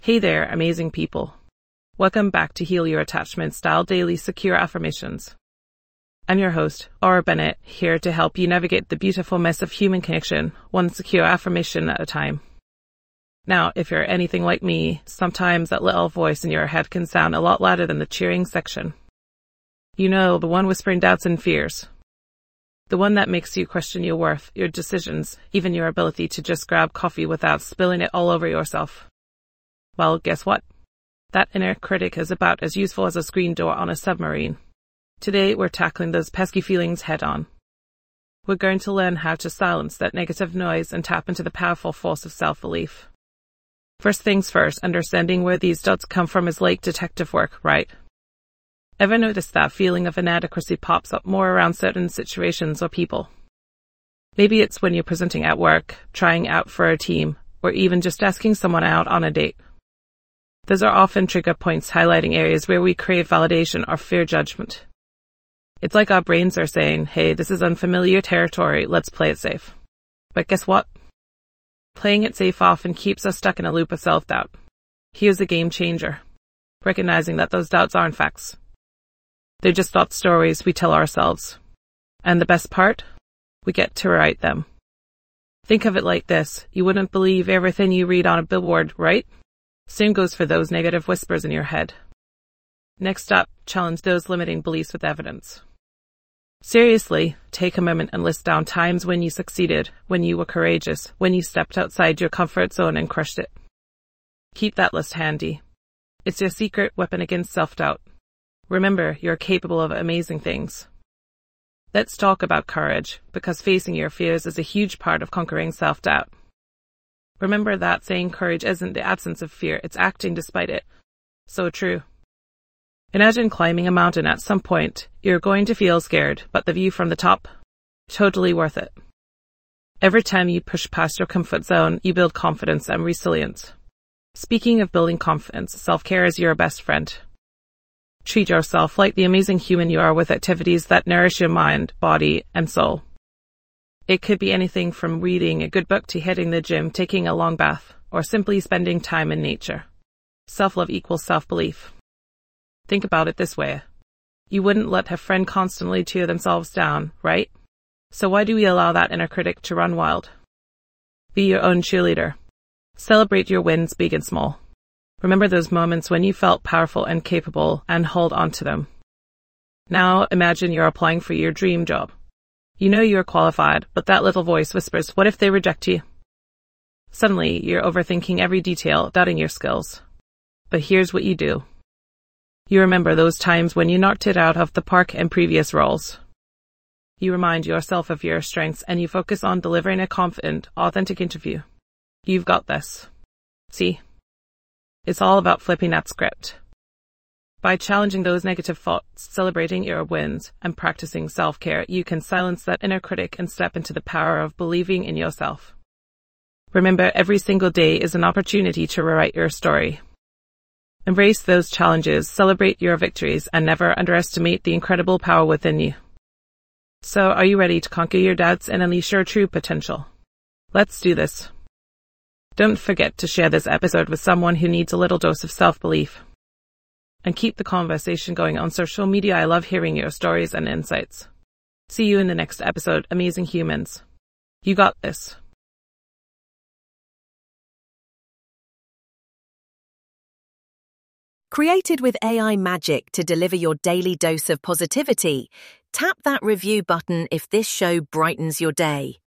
Hey there, amazing people. Welcome back to Heal Your Attachment Style Daily Secure Affirmations. I'm your host, Aura Bennett, here to help you navigate the beautiful mess of human connection, one secure affirmation at a time. Now, if you're anything like me, sometimes that little voice in your head can sound a lot louder than the cheering section. You know, the one whispering doubts and fears. The one that makes you question your worth, your decisions, even your ability to just grab coffee without spilling it all over yourself. Well, guess what? That inner critic is about as useful as a screen door on a submarine. Today, we're tackling those pesky feelings head on. We're going to learn how to silence that negative noise and tap into the powerful force of self-belief. First things first, understanding where these doubts come from is like detective work, right? Ever notice that feeling of inadequacy pops up more around certain situations or people? Maybe it's when you're presenting at work, trying out for a team, or even just asking someone out on a date. Those are often trigger points highlighting areas where we crave validation or fear judgment. It's like our brains are saying, hey, this is unfamiliar territory, let's play it safe. But guess what? Playing it safe often keeps us stuck in a loop of self-doubt. Here's the game changer. Recognizing that those doubts aren't facts. They're just thought stories we tell ourselves. And the best part? We get to write them. Think of it like this. You wouldn't believe everything you read on a billboard, right? Same goes for those negative whispers in your head. Next up, challenge those limiting beliefs with evidence. Seriously, take a moment and list down times when you succeeded, when you were courageous, when you stepped outside your comfort zone and crushed it. Keep that list handy. It's your secret weapon against self-doubt. Remember, you're capable of amazing things. Let's talk about courage, because facing your fears is a huge part of conquering self-doubt. Remember that saying courage isn't the absence of fear, it's acting despite it. So true. Imagine climbing a mountain at some point. You're going to feel scared, but the view from the top? Totally worth it. Every time you push past your comfort zone, you build confidence and resilience. Speaking of building confidence, self-care is your best friend. Treat yourself like the amazing human you are with activities that nourish your mind, body, and soul. It could be anything from reading a good book to hitting the gym, taking a long bath, or simply spending time in nature. Self-love equals self-belief. Think about it this way. You wouldn't let a friend constantly tear themselves down, right? So why do we allow that inner critic to run wild? Be your own cheerleader. Celebrate your wins, big and small. Remember those moments when you felt powerful and capable, and hold on to them. Now imagine you're applying for your dream job. You know you're qualified, but that little voice whispers, what if they reject you? Suddenly, you're overthinking every detail, doubting your skills. But here's what you do. You remember those times when you knocked it out of the park in previous roles. You remind yourself of your strengths and you focus on delivering a confident, authentic interview. You've got this. See? It's all about flipping that script. By challenging those negative thoughts, celebrating your wins, and practicing self-care, you can silence that inner critic and step into the power of believing in yourself. Remember, every single day is an opportunity to rewrite your story. Embrace those challenges, celebrate your victories, and never underestimate the incredible power within you. So, are you ready to conquer your doubts and unleash your true potential? Let's do this. Don't forget to share this episode with someone who needs a little dose of self-belief. And keep the conversation going on social media. I love hearing your stories and insights. See you in the next episode, amazing humans. You got this. Created with AI magic to deliver your daily dose of positivity, tap that review button if this show brightens your day.